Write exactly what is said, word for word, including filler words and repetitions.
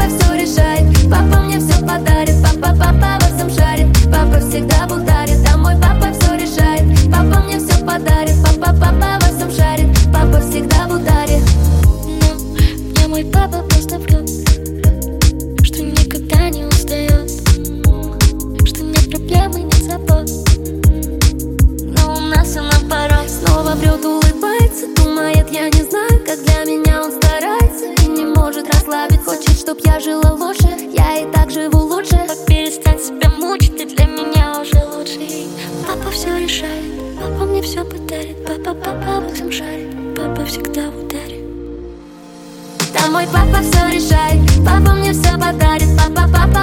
папа все решает, папа мне все подарит. Папа, папа во всем шарит, папа всегда в ударе. Да, мой папа все решает, папа мне все подарит. Папа, папа во всем шарит, папа всегда в ударе. Но мне мой папа просто врет, что никогда не устает, что нет проблем и нет забот, но у нас все наоборот. Снова врет, улыбается, думает, я не знаю, как для меня он старается и не может расслабить. Хочет, чтоб я жила лучше, я и так живу лучше. Как перестать себя мучить, ты для меня уже лучший. Папа все решает, папа мне все подарит. Папа, папа во всем шарит, папа всегда в ударе. Да, мой папа все решает, папа мне все подарит. Папа, папа